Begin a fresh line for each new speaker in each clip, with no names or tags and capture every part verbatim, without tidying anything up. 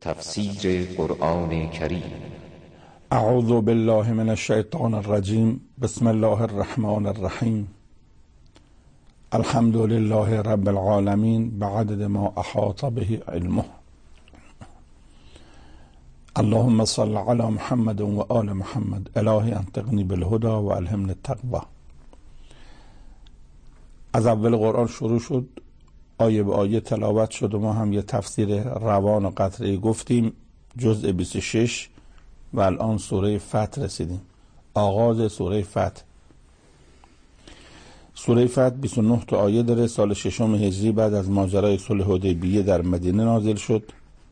تفسیر قرآن کریم.
اعوذ بالله من الشیطان الرجیم. بسم الله الرحمن الرحیم. الحمد لله رب العالمین بعدد ما احاط به علمه. اللهم صل علی محمد و آل محمد. الهی انطقنی بالهدى و الهمنی التقوی. از اول قرآن شروع شد، آیه به آیه تلاوت شد و ما هم یه تفسیر روان و قطره گفتیم، جزء بیست و شش، و الان سوره فتح رسیدیم. آغاز سوره فتح. سوره فتح بیست و نه تا آیه داره. سال ششم هجری بعد از ماجرای صلح حدیبیه در مدینه نازل شد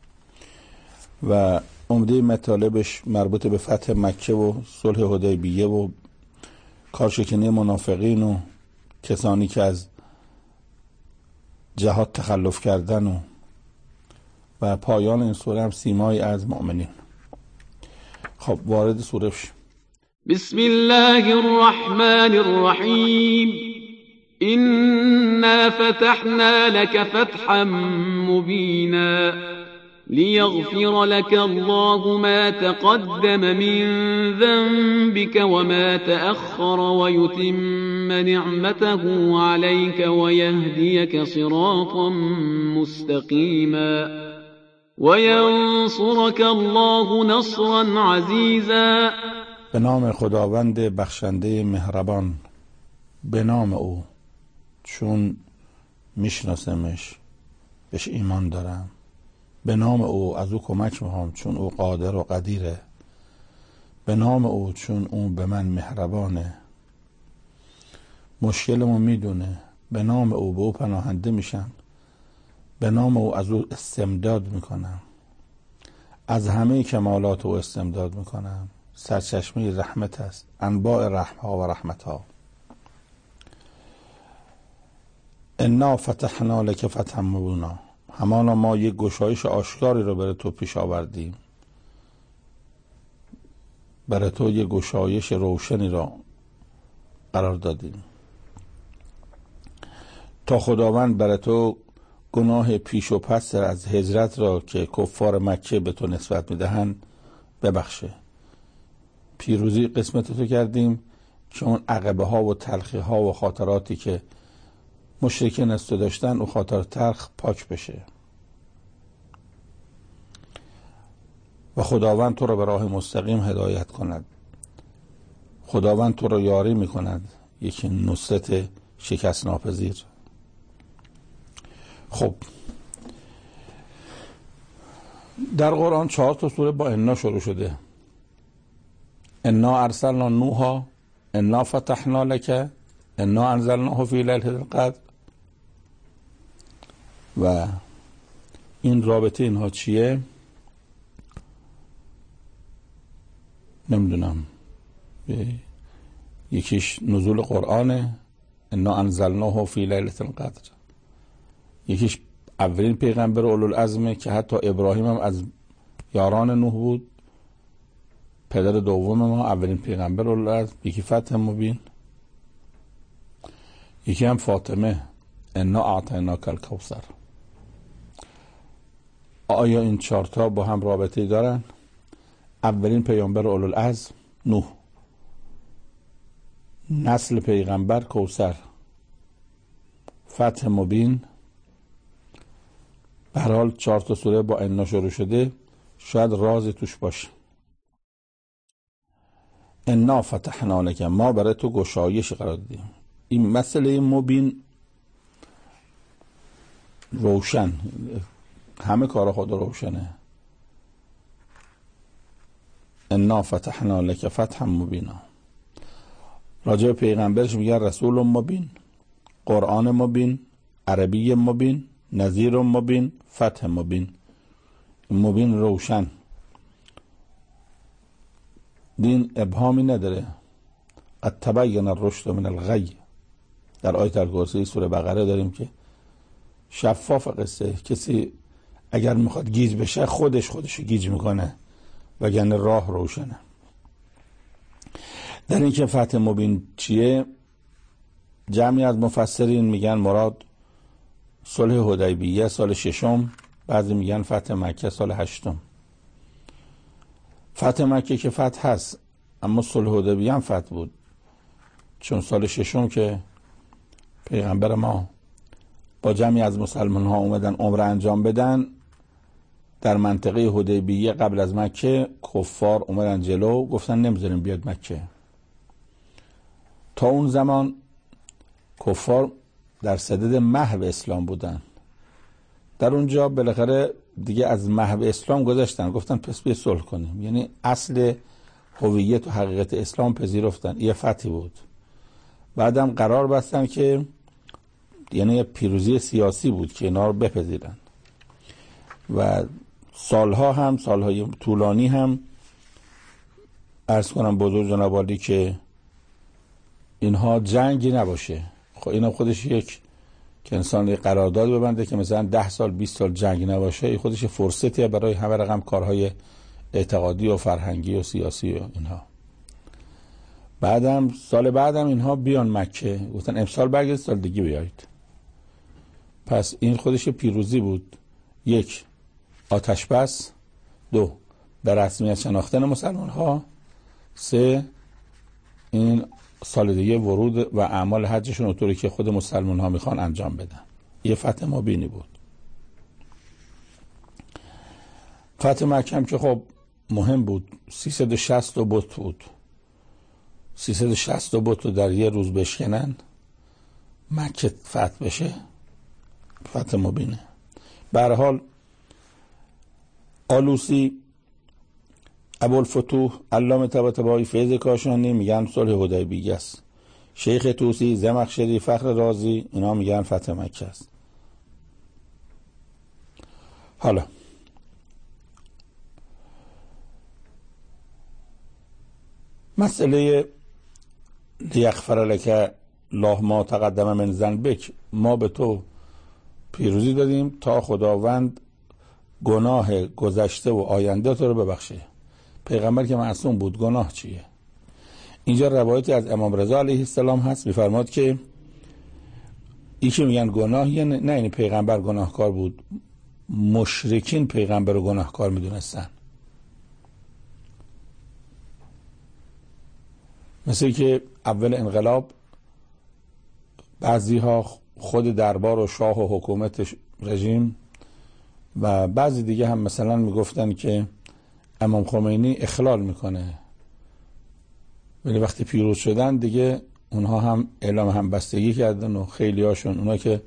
و عمده مطالبش مربوط به فتح مکه و صلح حدیبیه و کارشکنی منافقین و کسانی که از جهاد تخلف کردن و و پایان این سوره هم سیمایی از مؤمنین. خب وارد سوره بشیم.
بسم الله الرحمن الرحیم. إنا فتحنا لك فتحا مبینا لیغفر لك الله ما تقدم من ذنبك وما تأخر ويتم نعمته عليك ويهديك صراطا مستقيما وينصرك الله نصرا عزيزا.
به نام خداوند بخشنده مهربان، به نام او، چون میشناسمش، بهش ایمان دارم. به نام او، از او کمک میخوام چون او قادر و قدیره. به نام او، چون او به من مهربانه، مشکلمو میدونه. به نام او، به او پناهنده میشم. به نام او از او استمداد میکنم، از همه کمالات او استمداد میکنم. سرچشمه رحمت است، انباع رحمها و رحمتها. انا فتحنا لک فتحا مبینا. همانا ما یک گشایش آشکاری رو برای تو پیش آوردیم، برای تو یک گشایش روشنی را قرار دادیم تا خداوند برای تو گناه پیش و پس از هجرت را که کفار مکه به تو نسبت میدهند ببخشه. پیروزی قسمت تو کردیم که اون عقبه ها و تلخی ها و خاطراتی که مشرکین از تو داشتن، او خاطر تلخ پاک بشه و خداوند تو را به راه مستقیم هدایت کند. خداوند تو را یاری میکند، یکی نصرت شکست ناپذیر. خب در قرآن چهار تا سوره با انا شروع شده. انا ارسلنا نوحا، انا فتحنا لک، انا انزلناه فی لیلة القدر. و این رابطه اینها چیه؟ نمیدونم. یکیش نزول قرآنه، انا انزلناه فی لیلة القدر. یکیش اولین پیغمبر اولوالعزمه که حتی ابراهیم هم از یاران نوح بود، پدر دوم ما، اولین پیغمبر اولوالعزم. یکی فتح مبین، یکی هم فاطمه، انا اعطیناک الکوثر. آیا این چهارتا با هم رابطه دارن؟ اولین پیغمبر اولوالعزم نوح، نسل پیغمبر کوثر، فتح مبین. به هر حال چهار تا سوره با انا شروع شده، شاید رازی توش باشه. انا فتحنا لک، ما برای تو گشایش قرار دادیم. این مسئله مبین، روشن، همه کار خود روشنه. انا فتحنا لک فتحا مبینا. راجع پیغمبرش میگه رسول مبین، قرآن مبین، عربی مبین، نذیر مبین، فتح مبین. مبین روشن، دین ابهامی نداره. قد تبین الرشد من الغی. در آیت الکرسی سوره بقره داریم که شفاف قصه، کسی اگر میخواد گیج بشه خودش خودشو گیج میکنه، وگرنه راه روشنه. در این که فتح مبین چیه، جمعی از مفسرین میگن مراد صلح حدیبیه سال ششم، بعضی میگن فتح مکه سال هشتم. فتح مکه که فتح هست، اما صلح حدیبیه هم فتح بود، چون سال ششم که پیغمبر ما با جمعی از مسلمان ها اومدن عمره انجام بدن، در منطقه حدیبیه قبل از مکه کفار اومدن جلو، گفتن نمیذاریم بیاد مکه. تا اون زمان کفار در صدد محو اسلام بودن، در اونجا بالاخره دیگه از محو اسلام گذاشتن، گفتن پس بیا صلح کنیم، یعنی اصل هویت و حقیقت اسلام پذیرفتن. یه فتحی بود. بعدم قرار بستن که یعنی پیروزی سیاسی بود که اینا رو بپذیرن و سالها هم سالهای طولانی هم عرض کنم بزرگ جناب عالی که اینها جنگی نباشه. خب اینا خودش یک که انسان قرارداد ببنده که مثلا ده سال بیست سال جنگ نباشه، این خودش فرصتیه برای همه رقم کارهای اعتقادی و فرهنگی و سیاسی و اینها. بعدم سال بعدم اینها بیان مکه، گفتن امسال برگردید سال دیگه بیایید. پس این خودش پیروزی بود. یک، آتش بس. دو، به رسمیت شناختن مسلمان ها. سه، این سال دیگه ورود و اعمال حجشون اونطوری که خود مسلمان ها میخوان انجام بدن. یه فتح مبینی بود. فتح مکه هم که خب مهم بود. سیصد و شصت تا بت بود. سیصد و شصت تا بت رو در یه روز بشکنن، مکه فتح بشه، فتح مبینه. به هر حال آلوسی، ابوالفتوح، علامه طباطبایی، فیض کاشانی میگن صلح حدیبیه است. شیخ طوسی، زمخشری، فخر رازی اینا میگن فتح مکه است. حالا مسئله لیغفر لک الله ما تقدم من ذنبک، ما به تو پیروزی دادیم تا خداوند گناه گذشته و آینده تو رو ببخشه. پیغمبر که معصوم بود، گناه چیه؟ اینجا روایتی از امام رضا علیه السلام هست، میفرماد که ای که میگن گناه، یه نه این پیغمبر گناهکار بود، مشرکین پیغمبر رو گناهکار میدونستن. مثل که اول انقلاب بعضی ها خود دربار و شاه و حکومت رژیم و بعضی دیگه هم مثلا میگفتن که امام خمینی اخلال میکنه، ولی وقتی پیروز شدن دیگه اونها هم اعلام همبستگی کردن و خیلی هاشون اونا که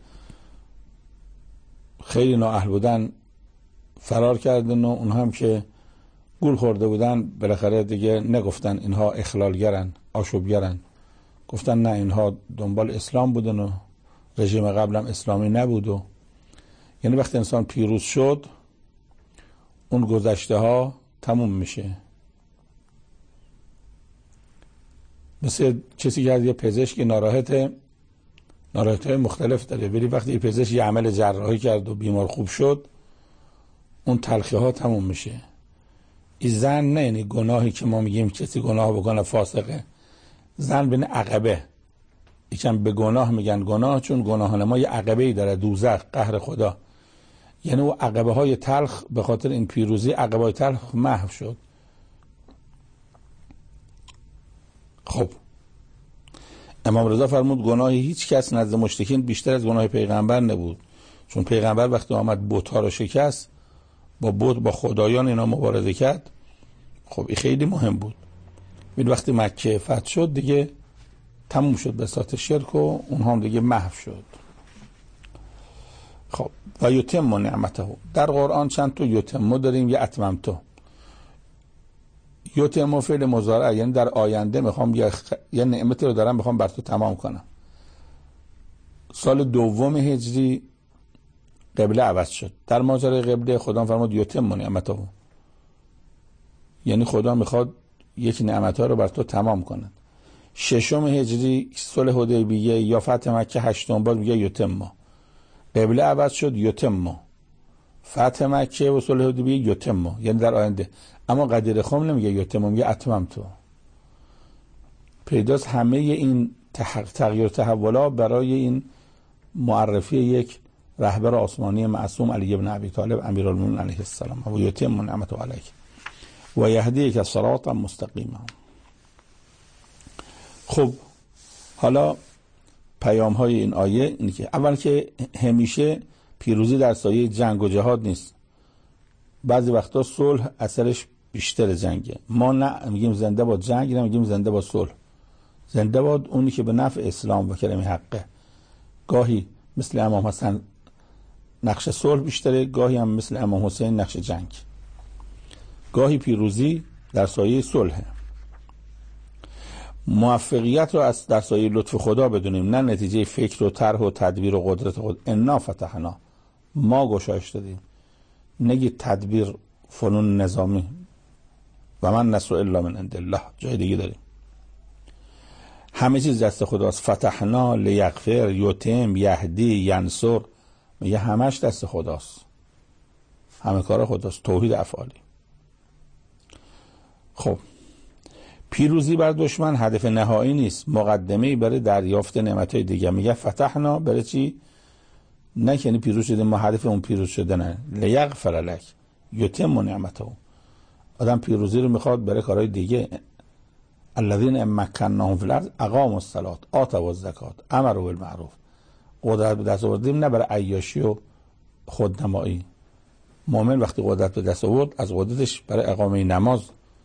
خیلی نااهل بودن فرار کردن و اونها هم که گول خورده بودن بالاخره دیگه نگفتن اینها اخلالگرن، آشوبگرن، گفتن نه اینها دنبال اسلام بودن و رژیم قبلم اسلامی نبود. و یعنی وقتی انسان پیروز شد اون گذشته ها تموم میشه. مثل کسی که از یه پزشک ناراحته، ناراحتی های مختلف داره، ولی وقتی یه پزشک یه عمل جراحی کرد و بیمار خوب شد اون تلخی ها تموم میشه. این زن نه یعنی گناهی که ما میگیم کسی گناه بکنه فاسقه، زن بین عقبه، یکم به گناه میگن گناه چون گناهان ما یه عقبه‌ای داره، دوزخ، قهر خدا. یعنی اون عقبه های تلخ به خاطر این پیروزی عقبه های تلخ محو شد. خب امام رضا فرمود گناه هیچ کس نزد مشرکین بیشتر از گناه پیغمبر نبود، چون پیغمبر وقتی آمد بت‌ها رو شکست، با بت با خدایان اینا مبارزه کرد. خب این خیلی مهم بود. ولی وقتی مکه فتح شد دیگه تموم شد بساط شرک و اونها هم دیگه محو شد. خب و یتم نعمته، در قرآن چند تا یتم داریم، یه اتممتو. یتم فعل مضارع، یعنی در آینده میخوام یه, خ... یه نعمتی رو دارم میخوام بر تو تمام کنم. سال دوم هجری قبله عوض شد. در ماجرای قبله خدا فرمود یتم نعمته، یعنی خدا میخواد یک نعمتها رو بر تو تمام کنه. ششم هجری صلح حدیبیه یا فتح مکه هشتم بار میگه یتم، قبله عوض شد یتم، فتح مکه و صلح حدیبیه یتم، یعنی در آینده. اما قدیر خم نمیگه یتم، میگه اتمم تو. پیداست همه این تغییر تحولا برای این معرفی یک رهبر آسمانی معصوم علی بن ابی طالب امیرالمومنین علیه السلام و یتم نعمت علیک. و یهدیک صراطا مستقیما. خب حالا پیام های این آیه اینه که اول که همیشه پیروزی در سایه جنگ و جهاد نیست. بعضی وقتا صلح اثرش بیشتر جنگه. ما نه میگیم زنده باد جنگ، نه میگیم زنده باد صلح. زنده باد اونی که به نفع اسلام و کلمه حقه. گاهی مثل امام حسن نقش صلح بیشتره، گاهی هم مثل امام حسین نقش جنگ. گاهی پیروزی در سایه صلحه. موفقیت رو از در سایه لطف خدا بدونیم، نه نتیجه فکر و طرح و تدبیر و قدرت خود. انا فتحنا، ما گشایش دادیم. نگید تدبیر فنون نظامی و من نصر الا من عند الله، جای دیگه داریم. همه چیز دست خداست. فتحنا، لیغفر، یتم، یهدی، ینصر، میگه همش دست خداست، همه کار خداست. توحید افعالی. خب پیروزی بر دشمن هدف نهایی نیست، مقدمه‌ای برای دریافت نعمت‌های دیگه. میگه فتحنا برای چی؟ نه که یعنی پیروز شدیم ما هدف اون پیروز شده، نه. لیغفر لک یتم نعمته. آدم پیروزی رو میخواد برای کارهای دیگه. الذین مکناهم فی الارض اقاموا الصلاة آتوا الزکات امروا بالمعروف. قدرت به دست آوردیم نه برای عیاشی و خودنمایی. مؤمن وقتی قدرت به دست آورد از قدرتش برای اقامه نماز،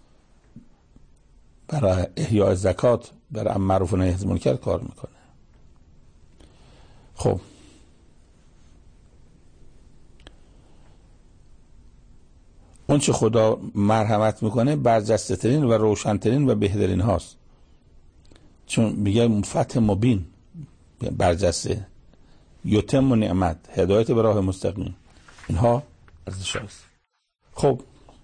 برای احیاء زکات، برای امر معروف و نهی از منکر کار میکنه. خب اون چه خدا مرحمت میکنه برجسته ترین و روشنترین و بهترین هاست. چون میگه فتح مبین، برجسته، یتم و نعمت، هدایت به راه مستقیم، اینها ارزش هاست. خب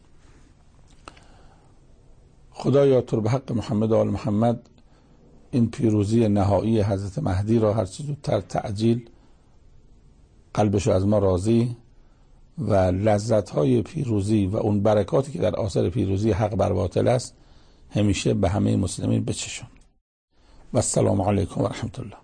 خدایا تو به حق محمد و آل محمد این پیروزی نهایی حضرت مهدی را هر چه زودتر تعجیل، قلبش از ما راضی و لذت‌های پیروزی و اون برکاتی که در آثار پیروزی حق بر باطل است همیشه به همه مسلمین بچشون. و السلام علیکم و رحمت الله.